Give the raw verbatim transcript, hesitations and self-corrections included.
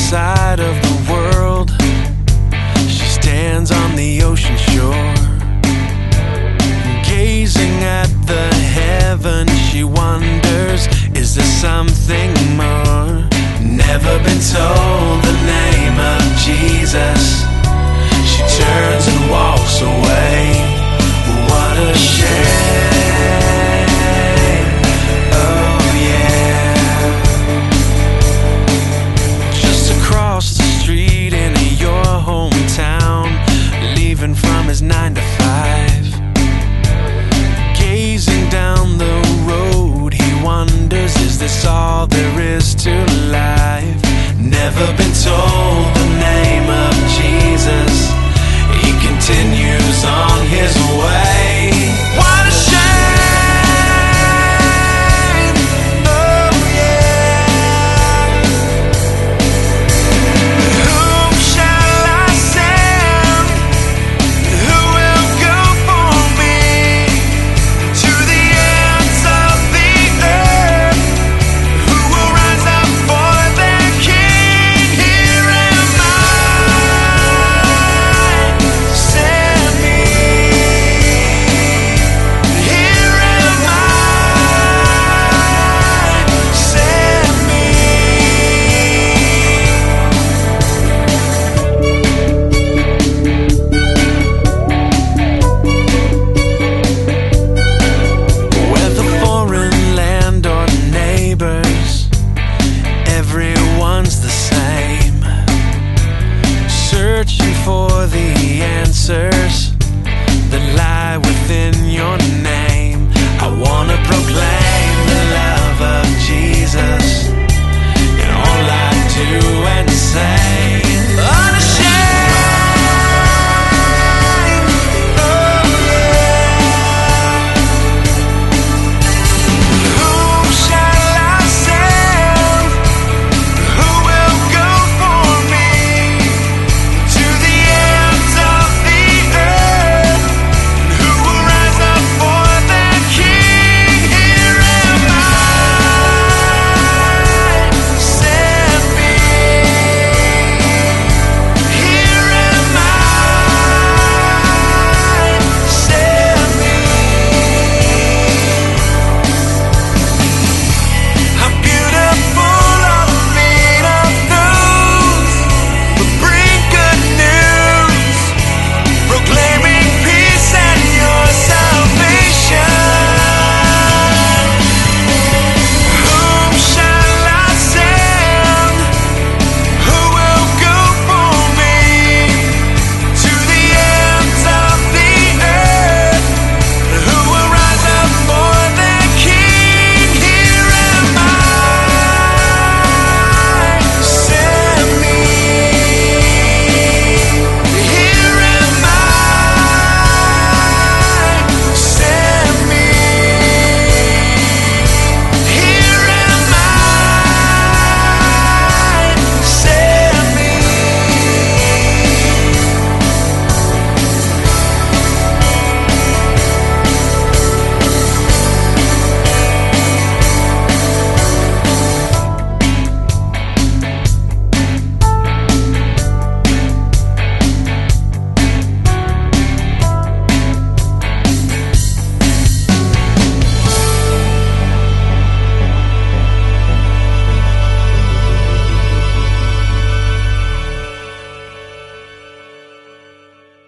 side of the world. She stands on the ocean shore, gazing at the heaven. She wonders, is there something more? Never been told the name of Jesus. She turns and walks away. What a shame. Oh yeah. Just across the street in your hometown, leaving from his nine to five, gazing down the road, he wonders, is this all there is to life? Never been told the name of Jesus. He continues on his way. What a shame. Oh yeah. Whom shall I send? Who will go for me to the ends of the earth? Who will rise up for their King? Here am I. Send me. Here am I. Send me. Whether foreign land or neighbors, everyone's the same, searching for the answers that lie within your name. I wanna